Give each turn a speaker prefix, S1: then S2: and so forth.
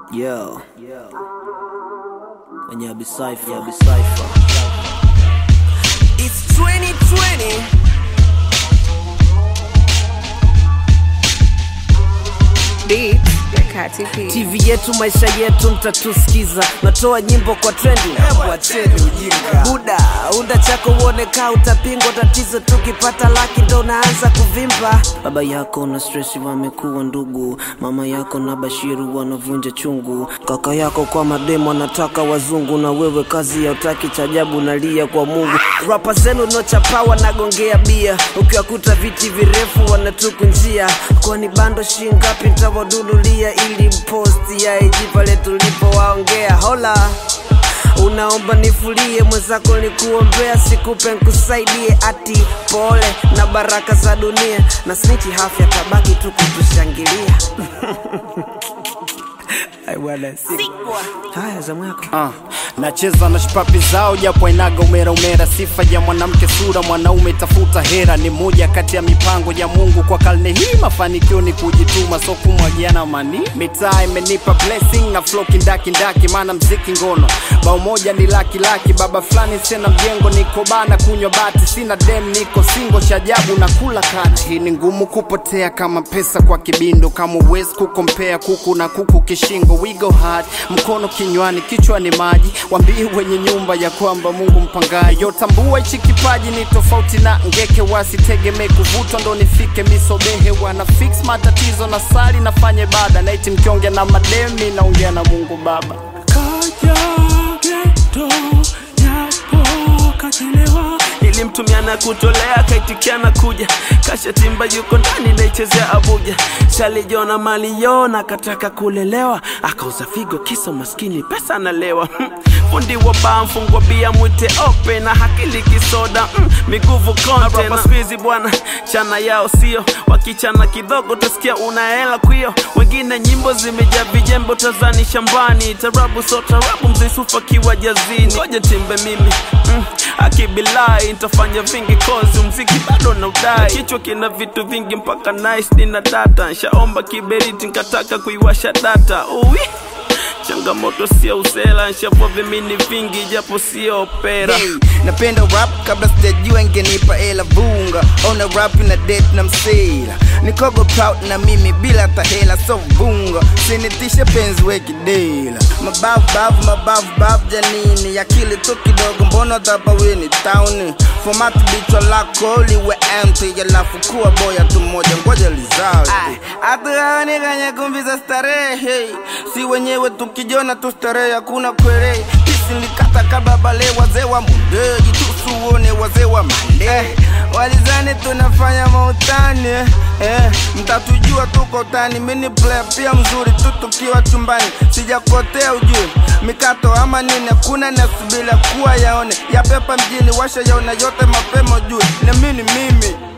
S1: Yo. And y'all be cypher.
S2: It's 2020.
S3: Beat Kati P.
S1: TV yetu, maisha yetu, mtatusikiza. Natoa nyimbo kwa trendi,
S2: Wacheni ujinga.
S1: buda unda chako uone kaa utapingwa. Tatizo tukipata laki ndo unaanza kuvimba. Baba yako na stressi wamekuwa ndugu, mama yako na Bashiru wanavunja chungu, kaka yako kwa mademo anataka wazungu, na wewe kazi ya utaki chajabu nalia kwa Mungu. Rapa zenu no chapawa nagongea bia, ukiwakuta viti virefu wanatuku njia. Kwani bando shingapi nitawadululia ili mposti ya IG pale tulipo waongea. Hola, unaomba nifulie mwenzako nikuombea, sikupe nkusaidie, ati pole na baraka za dunia, na snitchi hafi atabaki tu kutushangilia. Ai bwana, haya zamu yako.
S4: Nacheza na shipapi zao japo inaga umera. Sifa ya mwanamke sura, mwanaume tafuta hera. Ni moja kati ya mipango ya Mungu kwa karne hii. Mafanikio ni kujituma, so kumwagiana mani. Mitaa imenipa blessing na flow kindaki, maana mziki ngono. Bao moja ni laki, baba flani sena mjengo. Niko bana kunywa bati, sina dem niko singo. Chajabu na kula kati, hii ni ngumu kupotea kama pesa kwa kibindo. Kama uwezi kukompea kuku na kuku kishingo. We go hard, mkono kinywani, kichwa ni maji. Wambii wenye nyumba ya kwamba Mungu mpangaji. Yotambua ichi kipaji ni tofauti na ngeke, wasitegemee kuvutwa ndo nifike misobehe. Wana fix matatizo na sali nafanye ibada, na iti mkiongea na mademi naongea na Mungu Baba.
S2: Kaja geto nyapo kachelewa, nilimtumia na kutolea kaitikia na kuja. Kasha timba yuko ndani naichezea Abuja. Shalijona mali yona kataka kulelewa, akauza figo kisa maskini pesa nalewa. Fundi wa baa mfungwa bia mwite open, na hakili kisoda miguvu content. Rapa squeezy bwana chana yao sio, wakichana kidogo tasikia unaela kuyo. Wengine nyimbo zimejaa vijembo tazani shambani. Tarabu so tarabu mzisufa kiwa jazini. Ngoja timbe mimi akibilai nitafanya vingi kozi mziki bado na udai. Kichwa kina vitu vingi mpaka nice nina data. Nshaomba kiberiti nkataka kuiwasha data. Uwi changamoto sio usela, nshapo vimini vingi japo sio opera.
S5: Hey, napenda rap kabla sijajua ingenipa ela vunga. Ona rap na date na msela, nikogo proud na mimi bila tahela. So vunga, sinitisha penzi weki dela. Mabavu janini, akili tu kidogo mbona dhaba weni town. Format bichwa lako liwe empty, yalafu kuwa boya tu moja ngoja lizali. Atuhaoni kanye kumbiza starehe, si wenyewe tukijona tu starehe hakuna kwere. Kisi nikata kababale wazee wa mundeji, tusuone wazee wa mande. Walizani tunafanya mautani, mtatujua tuko utani. Mini player pia mzuri tu tukiwa chumbani, sijakotea ujue mikato ama nini. Kuna nasubila kuwa yaone ya pepa mjini, washa yaona yote mapema juu na mimi